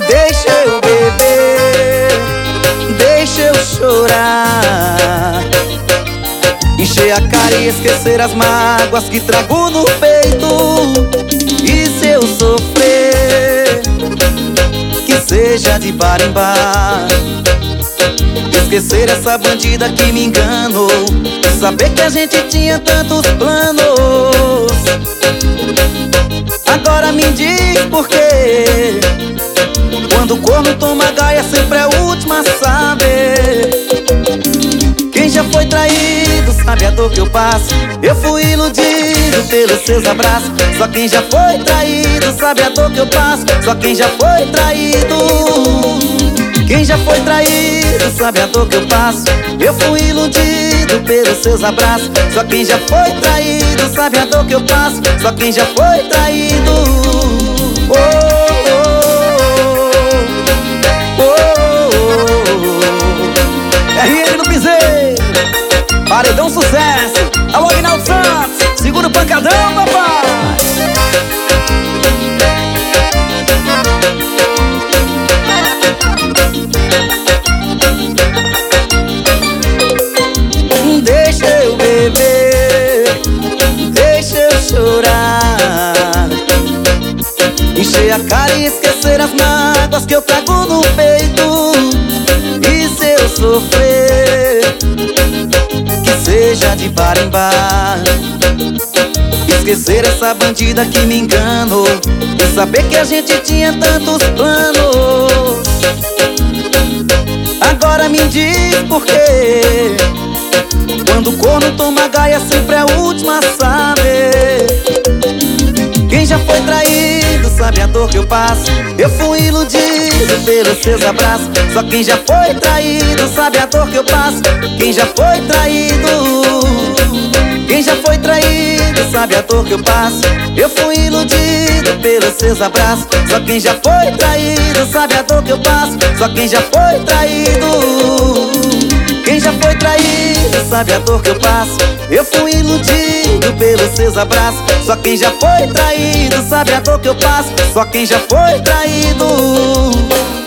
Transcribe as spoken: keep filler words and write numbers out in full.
Deixa eu beber, deixa eu chorar, encher a cara e esquecer as mágoas que trago no peito. E se eu sofrer, que seja de bar em bar, esquecer essa bandida que me enganou, saber que a gente tinha tantos planos. Agora me diz por quê, quando o corno toma gaia sempre é o último a saber. Quem já foi traído sabe a dor que eu passo. Eu fui iludido pelos seus abraços. Só quem já foi traído sabe a dor que eu passo. Só quem já foi traído. Quem já foi traído sabe a dor que eu passo. Eu fui iludido pelos seus abraços. Só quem já foi traído sabe a dor que eu passo. Só quem já foi traído. Oh, oh, oh, oh. R M no piseiro, paredão sucesso. Alô, Aguinaldo Santos, segura o pancadão, papai. Deixa eu beber, deixa eu chorar, encher a cara e esquecer as mágoas que eu trago no peito. E se eu sofrer, que seja de bar em bar, esquecer essa bandida que me enganou, e saber que a gente tinha tantos planos. Agora me diz por quê, quando o corno toma gaia sempre é o último a saber. Quem já foi traído sabe a dor que eu passo. Eu fui iludido pelos seus abraços. Só quem já foi traído sabe a dor que eu passo. Quem já foi traído, quem já foi traído sabe a dor que eu passo. Eu fui iludido pelos seus abraços. Só quem já foi traído sabe a dor que eu passo. Só quem já foi traído. Quem já foi traído sabe a dor que eu passo. Eu fui iludido pelos seus abraços. Só quem já foi traído sabe a dor que eu passo. Só quem já foi traído.